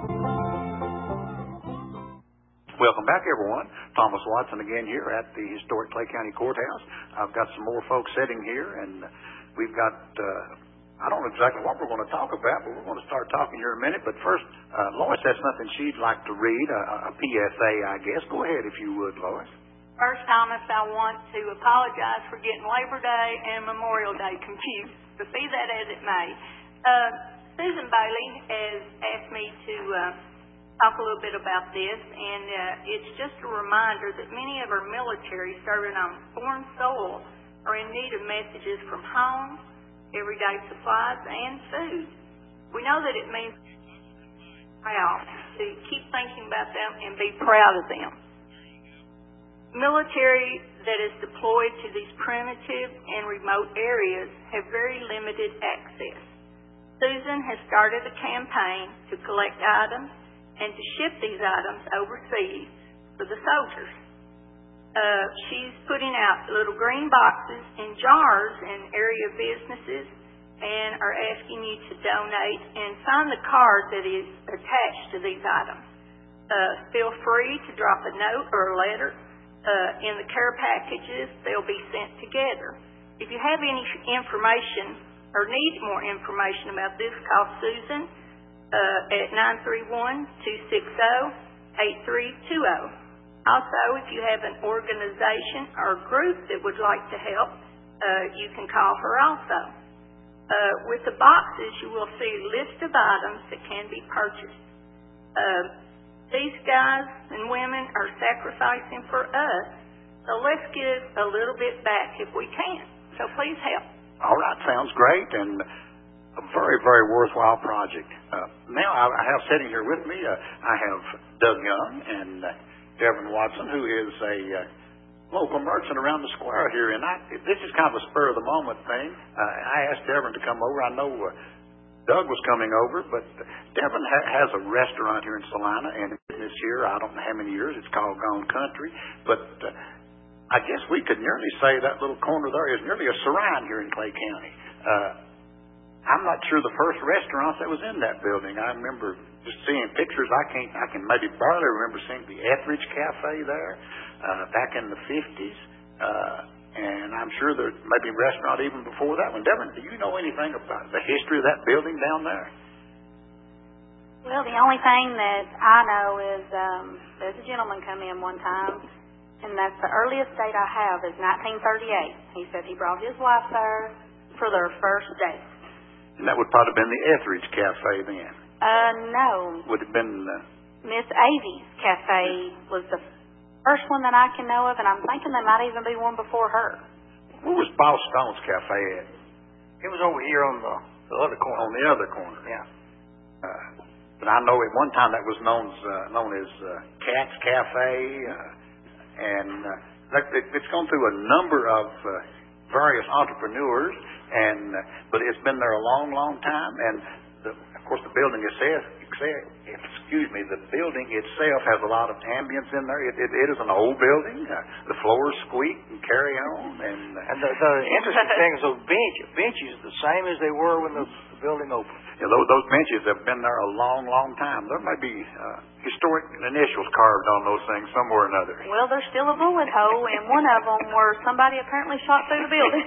Welcome back, everyone. Thomas Watson again here at the historic Clay County Courthouse. I've got some more folks sitting here, and we've got uh, I don't know exactly what we're going to talk about, but we're going to start talking here in a minute. But first, uh, Lois has something she'd like to read, a, a P S A, I guess. Go ahead if you would, Lois. First, Thomas, I want to apologize for getting Labor Day and Memorial Day confused, but be that as it may. Uh, Susan Bailey has asked me to uh, talk a little bit about this, and uh, it's just a reminder that many of our military serving on foreign soil are in need of messages from home, everyday supplies, and food. We know that it means proud to keep thinking about them and be proud of them. Military that is deployed to these primitive and remote areas have very limited access. Susan has started a campaign to collect items and to ship these items overseas for the soldiers. Uh, she's putting out little green boxes and jars in area businesses and are asking you to donate and sign the card that is attached to these items. Uh, feel free to drop a note or a letter uh, in the care packages. They'll be sent together. If you have any information or need more information about this, call Susan uh, at nine three one, two six zero, eight three two zero. Also, if you have an organization or group that would like to help, uh, you can call her also. Uh, with the boxes, you will see a list of items that can be purchased. Uh, these guys and women are sacrificing for us, so let's give a little bit back if we can. So please help. All right, sounds great, and a very, very worthwhile project. Uh, now, I, I have sitting here with me, uh, I have Doug Young and uh, Devin Watson, who is a uh, local merchant around the square here, and I, this is kind of a spur-of-the-moment thing. Uh, I asked Devin to come over. I know uh, Doug was coming over, but Devin ha- has a restaurant here in Salina, and this year, I don't know how many years, it's called Gone Country, but uh, I guess we could nearly say that little corner there is nearly a shrine here in Clay County. Uh, I'm not sure the first restaurant that was in that building. I remember just seeing pictures. I can't. I can maybe barely remember seeing the Etheridge Cafe there uh, back in the fifties, uh, and I'm sure there may be a restaurant even before that one. Devin, do you know anything about the history of that building down there? Well, the only thing that I know is um, there's a gentleman come in one time, and that's the earliest date I have is nineteen thirty-eight. He said he brought his wife there for their first date. And that would probably have been the Etheridge Cafe then. Uh, no. Would have been uh, Miss Avy's Cafe was the first one that I can know of, and I'm thinking there might even be one before her. Where was Boss Stone's Cafe at? It was over here on the, the other corner. On the other corner. Yeah. Uh, but I know at one time that was known as uh, known as uh, Cat's Cafe, uh, and uh, it, it's gone through a number of uh, various entrepreneurs, and uh, but it's been there a long, long time, and the, of course the building itself, excuse me, the building itself has a lot of ambience in there. It, it, it is an old building. Uh, the floors squeak and carry on, and uh, and the, the interesting thing is those benches. Benches are the same as they were when the building opened. Yeah, those, those benches have been there a long, long time. There may be uh, historic initials carved on those things somewhere or another. Well, there's still a bullet hole in one of them where somebody apparently shot through the building.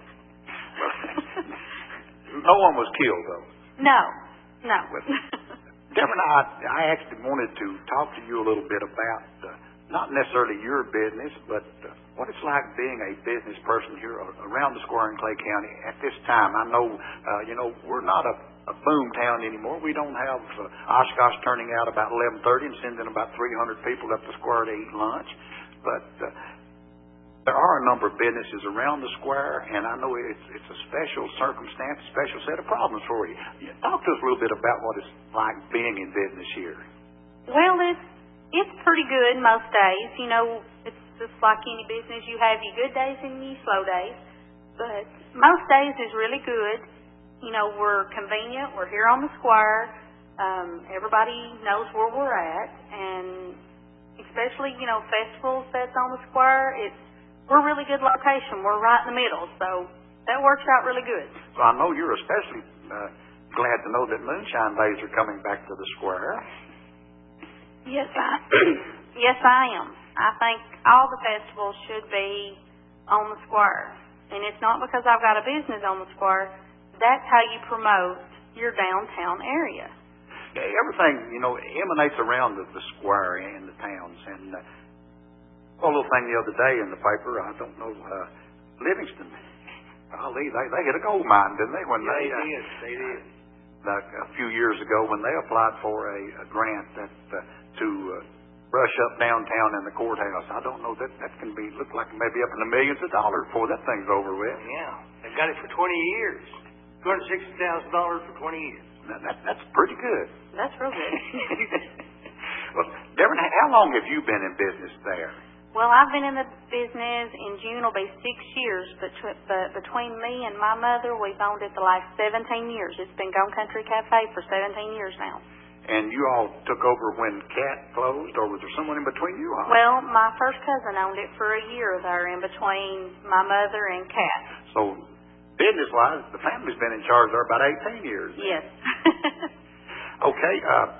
No one was killed, though. No, no. Devin, I, I actually wanted to talk to you a little bit about uh, not necessarily your business, but uh, what it's like being a business person here around the square in Clay County at this time. I know, uh, you know, we're not a, a boom town anymore. We don't have uh, Oshkosh turning out about eleven thirty and sending about three hundred people up the square to eat lunch. But uh, there are a number of businesses around the square, and I know it's, it's a special circumstance, a special set of problems for you. Talk to us a little bit about what it's like being in business here. Well, it's, it's pretty good most days. You know, it's just like any business. You have your good days and your slow days. But most days is really good. You know, we're convenient. We're here on the square. Um, everybody knows where we're at. And especially, you know, festivals that's on the square, it's we're a really good location. We're right in the middle, so that works out really good. So I know you're especially uh, glad to know that Moonshine Days are coming back to the square. Yes, I yes I am. I think all the festivals should be on the square, and it's not because I've got a business on the square. that's how you promote your downtown area. Yeah, everything, you know, emanates around the, the square and the towns. And uh, a little thing the other day in the paper, I don't know, uh, Livingston, golly, they, they hit a gold mine, didn't they? When yeah, they, they uh, did. They did. Like a few years ago when they applied for a, a grant that uh, to uh, brush up downtown in the courthouse. I don't know, that that can be look like maybe up in the millions of dollars before that thing's over with. Yeah, they got it for twenty years. two hundred sixty thousand dollars for twenty years. That, that, that's pretty good. That's real good. Well, Devin, how long have you been in business there? Well, I've been in the business, in June will be six years, but, but between me and my mother, we've owned it the last seventeen years. It's been Gone Country Cafe for seventeen years now. And you all took over when Cat closed, or was there someone in between you all? Well, my first cousin owned it for a year there in between my mother and Cat. So, business-wise, the family's been in charge there about eighteen years. Yes. Okay, uh,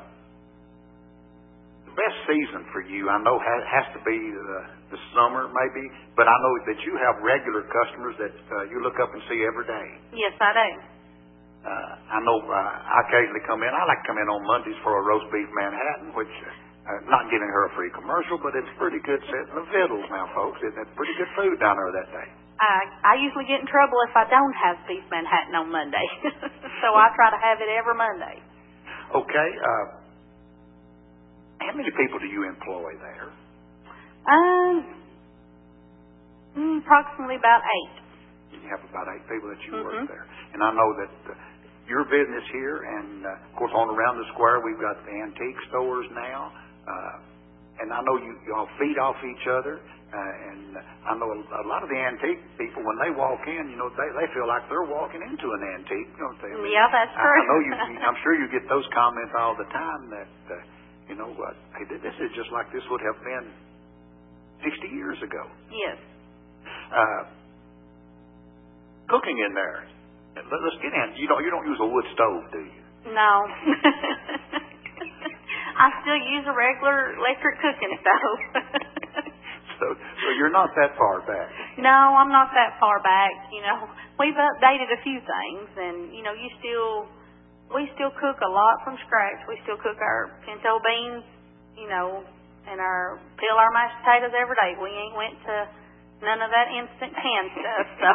the best season for you, I know, has, has to be the, the summer, maybe, but I know that you have regular customers that uh, you look up and see every day. Yes, I do. Uh, I know uh, I occasionally come in. I like to come in on Mondays for a roast beef Manhattan, which, uh, not giving her a free commercial, but it's pretty good setting of victuals now, folks. It's pretty good food down there that day. I, I usually get in trouble if I don't have beef Manhattan on Monday. So I try to have it every Monday. Okay. Uh, how many people do you employ there? Um, approximately about eight. You have about eight people that you mm-hmm. work there. And I know that uh, your business here, and uh, of course on around the square, we've got the antique stores now. Uh, and I know you, you all feed off each other. Uh, and I know a, a lot of the antique people, when they walk in, you know, they, they feel like they're walking into an antique, don't they? I mean, yeah, that's true. I, I know you, I'm sure you get those comments all the time that, uh, you know, uh, hey, this is just like this would have been sixty years ago. Yes. Uh, cooking in there. Let, let's get in. You don't, you don't use a wood stove, do you? No. I still use a regular electric cooking stove. So, so you're not that far back. No, I'm not that far back. You know, we've updated a few things, and you know, you still, we still cook a lot from scratch. We still cook our pinto beans, you know, and our peel our mashed potatoes every day. We ain't went to none of that instant canned stuff. So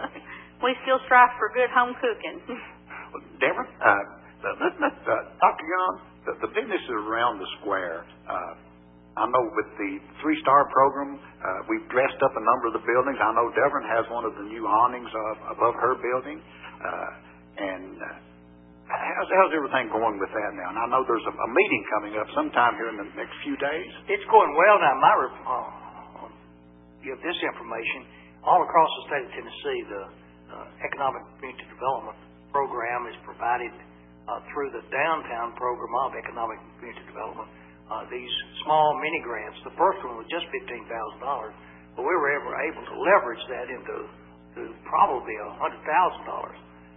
we still strive for good home cooking. Well, Deborah, uh, let, let, uh, Doctor Young, the, the businesses around the square. Uh, I know with the three-star program, uh, we've dressed up a number of the buildings. I know Devon has one of the new awnings uh, above her building. Uh, and uh, how's, how's everything going with that now? And I know there's a, a meeting coming up sometime here in the next few days. It's going well now. My uh, give this information. All across the state of Tennessee, the uh, Economic Community Development Program is provided uh, through the downtown program of Economic Community Development. Uh, these small mini grants. The first one was just fifteen thousand dollars, but we were ever able to leverage that into to probably a hundred thousand dollars.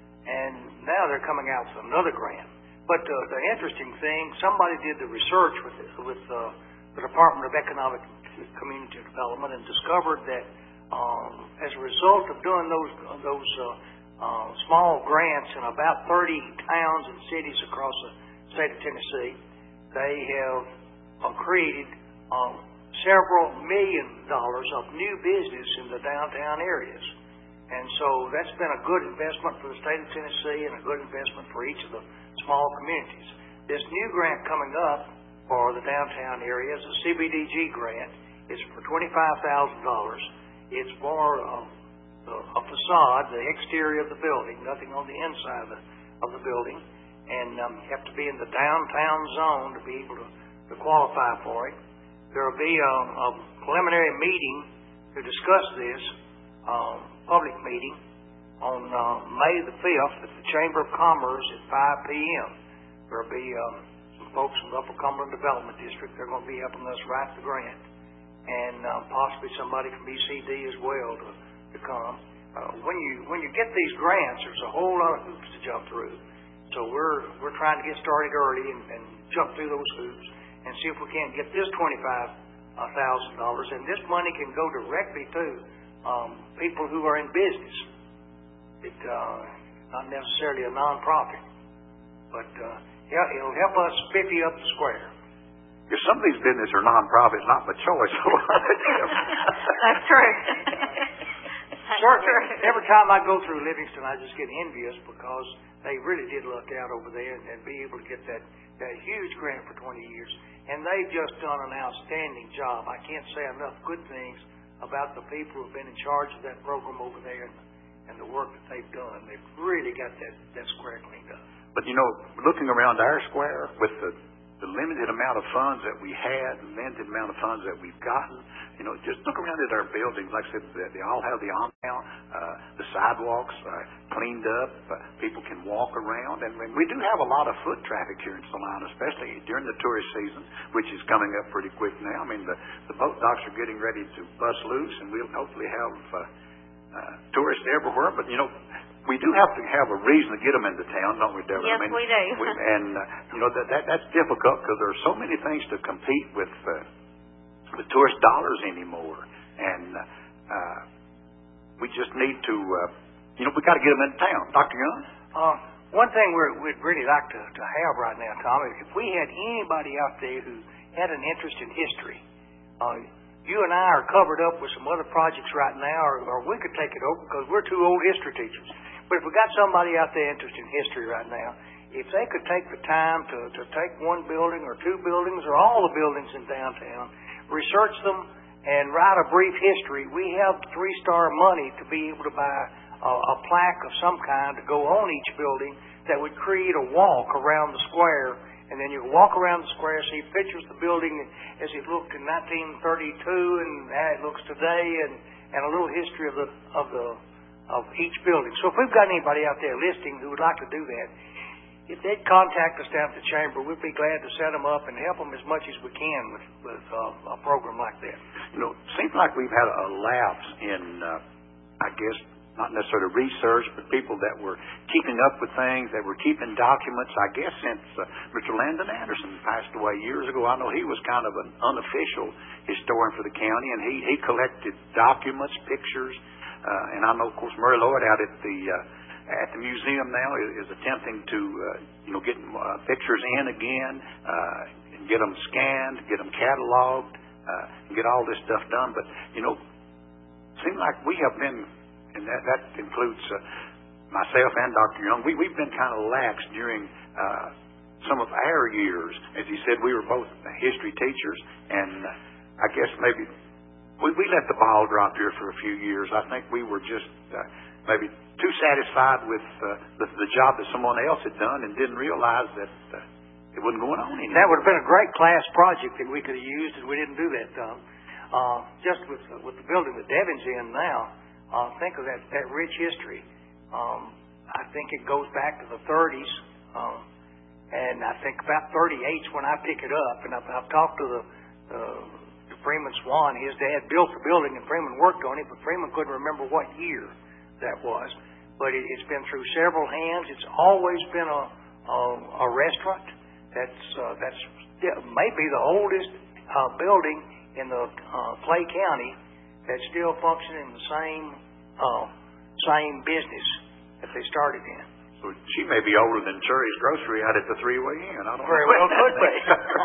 And now they're coming out with another grant. But uh, the interesting thing, somebody did the research with with uh, the Department of Economic Community Development and discovered that um, as a result of doing those those uh, uh, small grants in about thirty towns and cities across the state of Tennessee, they have uh, created um, several million dollars of new business in the downtown areas. And so that's been a good investment for the state of Tennessee and a good investment for each of the small communities. This new grant coming up for the downtown area is a C B D G grant. It's for twenty-five thousand dollars. It's for uh, a facade, the exterior of the building, nothing on the inside of the, of the building. And um, you have to be in the downtown zone to be able to, to qualify for it. There will be a, a preliminary meeting to discuss this, um, public meeting, on uh, May the fifth at the Chamber of Commerce at five p.m. There will be um, some folks from the Upper Cumberland Development District. They're going to be helping us write the grant, and uh, possibly somebody from E C D as well to, to come. Uh, when you when you get these grants, there's a whole lot of hoops to jump through. So we're we're trying to get started early and, and jump through those hoops and see if we can't get this twenty-five thousand dollars. And this money can go directly to um, people who are in business. It uh, not necessarily a nonprofit. But uh, yeah, it'll help us spiffy up the square. Because some of these businesses are non-profits, not by choice. That's true. Certainly, every time I go through Livingston, I just get envious because they really did look out over there and, and be able to get that, that huge grant for twenty years. And they've just done an outstanding job. I can't say enough good things about the people who've been in charge of that program over there and, and the work that they've done. They've really got that, that square cleaned up. But, you know, looking around our square with the the limited amount of funds that we had, the limited amount of funds that we've gotten, you know, just look around at our buildings. Like I said, they all have the on-count, uh, the sidewalks uh, cleaned up. Uh, people can walk around. And we do have a lot of foot traffic here in Salina, especially during the tourist season, which is coming up pretty quick now. I mean, the, the boat docks are getting ready to bust loose, and we'll hopefully have uh, uh, tourists everywhere. But, you know, we do have to have a reason to get them into town, don't we, Deborah? Yes, I mean, we do. we, and, uh, you know, that, that that's difficult because there are so many things to compete with uh, with tourist dollars anymore. And uh, we just need to, uh, you know, we got to get them into town. Doctor Young? Uh, one thing we're, we'd really like to, to have right now, Tom, if we had anybody out there who had an interest in history, uh, you and I are covered up with some other projects right now, or, or we could take it over because we're two old history teachers. But if we got somebody out there interested in history right now, if they could take the time to, to take one building or two buildings or all the buildings in downtown, research them, and write a brief history, we have three-star money to be able to buy a, a plaque of some kind to go on each building that would create a walk around the square. And then you can walk around the square, see pictures of the building as it looked in nineteen thirty-two and how it looks today, and, and a little history of the of the of each building. So if we've got anybody out there listening who would like to do that, if they'd contact us down at the chamber, we'd be glad to set them up and help them as much as we can with with uh, a program like that. You know, it seems like we've had a lapse in, uh, I guess, not necessarily research, but people that were keeping up with things, that were keeping documents. I guess since uh, Mister Landon Anderson passed away years ago, I know he was kind of an unofficial historian for the county, and he, he collected documents, pictures, uh, and I know, of course, Murray Lloyd out at the uh, at the museum now is, is attempting to, uh, you know, get uh, pictures in again, uh, and get them scanned, get them cataloged, uh, and get all this stuff done. But, you know, it seems like we have been, and that, that includes uh, myself and Doctor Young, we, we've been kind of lax during uh, some of our years. As you said, we were both history teachers, and uh, I guess maybe we, we let the ball drop here for a few years. I think we were just uh, maybe too satisfied with uh, the, the job that someone else had done and didn't realize that uh, it wasn't going on anymore. That would have been a great class project that we could have used, and we didn't do that, Tom. Uh, just with, uh, with the building that Devin's in now, Uh, think of that, that rich history. Um, I think it goes back to the thirties, uh, and I think about thirty-eight when I pick it up. And I've, I've talked to the uh, to Freeman Swan. His dad built the building, and Freeman worked on it, but Freeman couldn't remember what year that was. But it, it's been through several hands. It's always been a a, a restaurant. That's uh, that's maybe the oldest uh, building in the uh, Clay County that's still functioning in the same uh, same business that they started in. So she may be older than Cherry's Grocery out at the three-way inn. I don't Very know. well could be.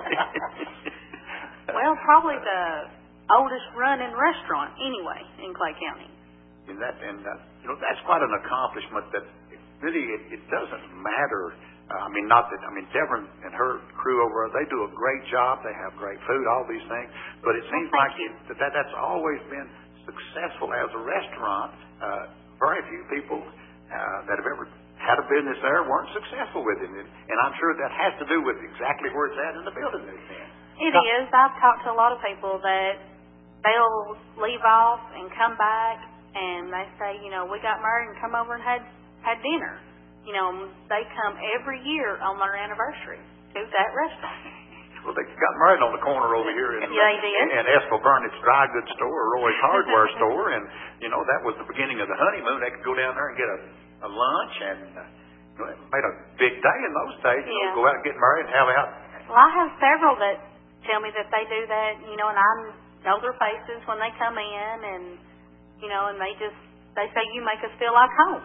Well, probably the oldest running restaurant anyway in Clay County. And that, and uh, you know, that's quite an accomplishment. That it really, it, it doesn't matter. Uh, I mean, not that. I mean, Devon and her crew over there, they do a great job. They have great food, all these things. But it seems well, like it, that that's always been successful as a restaurant. Uh, very few people uh, that have ever had a business there weren't successful with it, and, and I'm sure that has to do with exactly where it's at in the building that it's in. It is. I've talked to a lot of people that they'll leave off and come back, and they say, you know, we got married and come over and had had dinner. You know, they come every year on their anniversary to that restaurant. Well, they got married on the corner over here in, yeah, they did. in Esco Burnett's dry goods store or Roy's hardware store, and, you know, that was the beginning of the honeymoon. They could go down there and get a, a lunch, and uh, you know, it made a big day in those days. You yeah. know, go out and get married and have out. Well, I have several that tell me that they do that, you know, and I know their faces when they come in, and, you know, and they just, they say, you make us feel like home.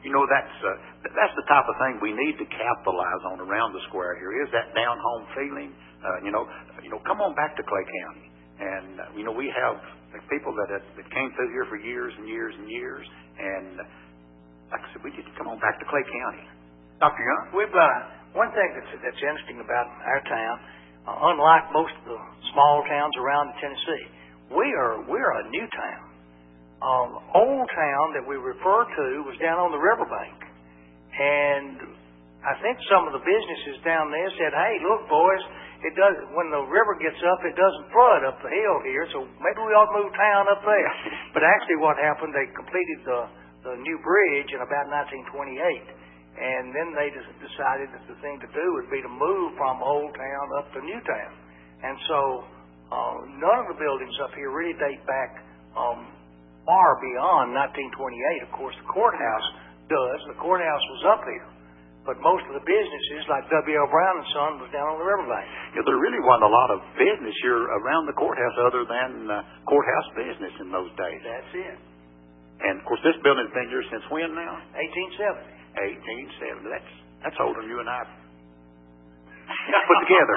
you know, that's uh, that's the type of thing we need to capitalize on around the square here, is that down-home feeling. Uh, you know, you know, come on back to Clay County. And, uh, you know, we have people that, have, that came through here for years and years and years. And, uh, like I said, we need to come on back to Clay County. Doctor Young? We've, uh, one thing that's, that's interesting about our town, uh, unlike most of the small towns around Tennessee, we are, we're a new town. Um, old town that we refer to was down on the riverbank. And I think some of the businesses down there said, hey, look, boys, it does, when the river gets up, it doesn't flood up the hill here, so maybe we ought to move town up there. But actually what happened, they completed the, the new bridge in about nineteen twenty-eight. And then they just decided that the thing to do would be to move from Old Town up to New Town. And so uh, none of the buildings up here really date back um, far beyond nineteen twenty-eight. Of course, the courthouse does. The courthouse was up here. But most of the businesses, like W L Brown and Son, was down on the riverbank. Yeah, there really wasn't a lot of business here around the courthouse other than uh, courthouse business in those days. That's it. And, of course, this building's been here since when now? eighteen seventy. eighteen seventy. That's, that's older than you and I put together.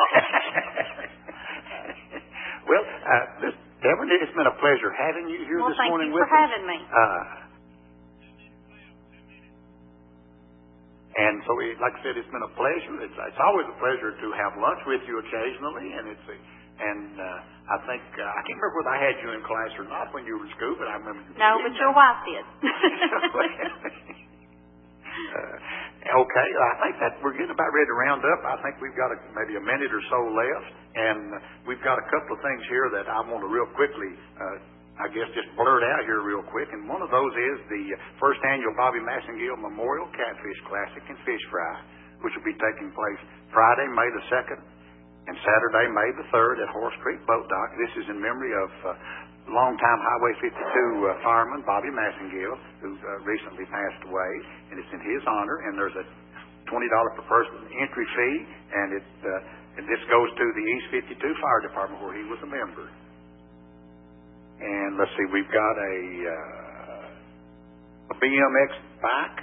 Well, uh, this, Devin, it's been a pleasure having you here well, this morning with us. Well, thank you for having me. Uh, And so, we, like I said, it's been a pleasure. It's, it's always a pleasure to have lunch with you occasionally, and it's a, and uh, I think uh, I can't remember whether I had you in class or not when you were in school, but I remember. You no, but your wife did. uh, okay, I think that we're getting about ready to round up. I think we've got a, maybe a minute or so left, and we've got a couple of things here that I want to real quickly. Uh, I guess just blurt out here real quick, and one of those is the first annual Bobby Massengill Memorial Catfish Classic and Fish Fry, which will be taking place Friday, May the second, and Saturday, May the third at Horse Creek Boat Dock. This is in memory of uh, longtime Highway fifty-two uh, fireman Bobby Massengill, who uh, recently passed away, and it's in his honor. And there's a twenty dollars per person entry fee, and it uh, and this goes to the East fifty-two Fire Department where he was a member. And let's see, we've got a, uh, a B M X bike.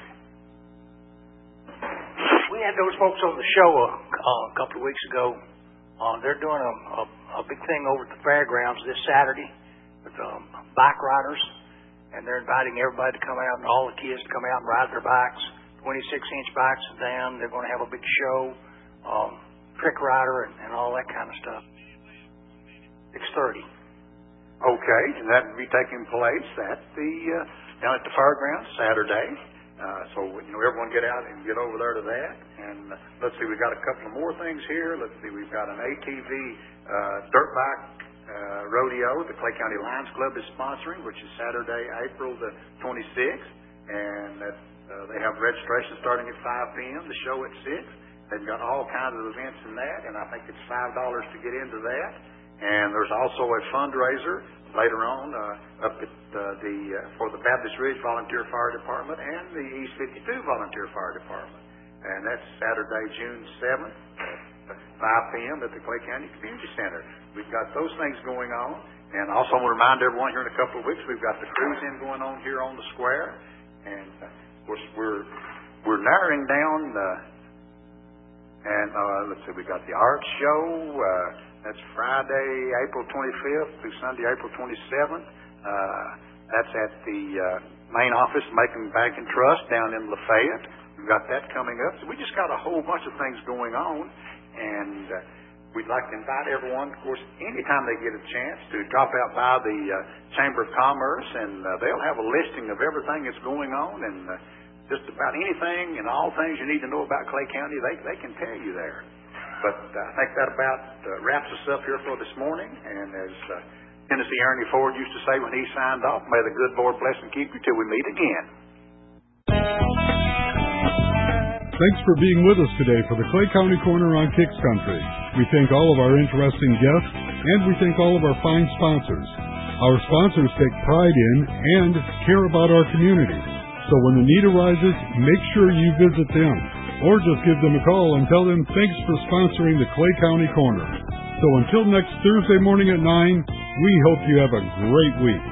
We had those folks on the show a, uh, a couple of weeks ago. Uh, they're doing a, a, a big thing over at the fairgrounds this Saturday with um, bike riders, and they're inviting everybody to come out and all the kids to come out and ride their bikes. twenty-six inch bikes and down. They're going to have a big show, um, trick rider, and, and all that kind of stuff. six thirty. Okay, and that will be taking place at the uh, down at the fairgrounds Saturday. Uh, so you know, everyone get out and get over there to that. And uh, let's see, we've got a couple of more things here. Let's see, we've got an A T V uh, dirt bike uh, rodeo the Clay County Lions Club is sponsoring, which is Saturday, April the twenty-sixth, and that, uh, they have registration starting at five p.m. The show at six. They've got all kinds of events in that, and I think it's five dollars to get into that. And there's also a fundraiser later on uh, up at uh, the uh, for the Baptist Ridge Volunteer Fire Department and the East fifty-two Volunteer Fire Department. And that's Saturday, June seventh, at five p.m. at the Clay County Community Center. We've got those things going on. And I also want to remind everyone here in a couple of weeks, we've got the cruise-in going on here on the square. And uh, of course, we're, we're narrowing down, uh, and uh, let's see, we've got the art show. Uh, That's Friday, April twenty-fifth through Sunday, April twenty-seventh. Uh, that's at the uh, main office, Macon Bank and Trust, down in Lafayette. We've got that coming up. So we just got a whole bunch of things going on, and uh, we'd like to invite everyone, of course, anytime they get a chance, to drop out by the uh, Chamber of Commerce, and uh, they'll have a listing of everything that's going on, and uh, just about anything and all things you need to know about Clay County, they, they can tell you there. But uh, I think that about uh, wraps us up here for this morning. And as uh, Tennessee Ernie Ford used to say when he signed off, may the good Lord bless and keep you till we meet again. Thanks for being with us today for the Clay County Corner on Kicks Country. We thank all of our interesting guests, and we thank all of our fine sponsors. Our sponsors take pride in and care about our community. So when the need arises, make sure you visit them. Or just give them a call and tell them thanks for sponsoring the Clay County Corner. So until next Thursday morning at nine, we hope you have a great week.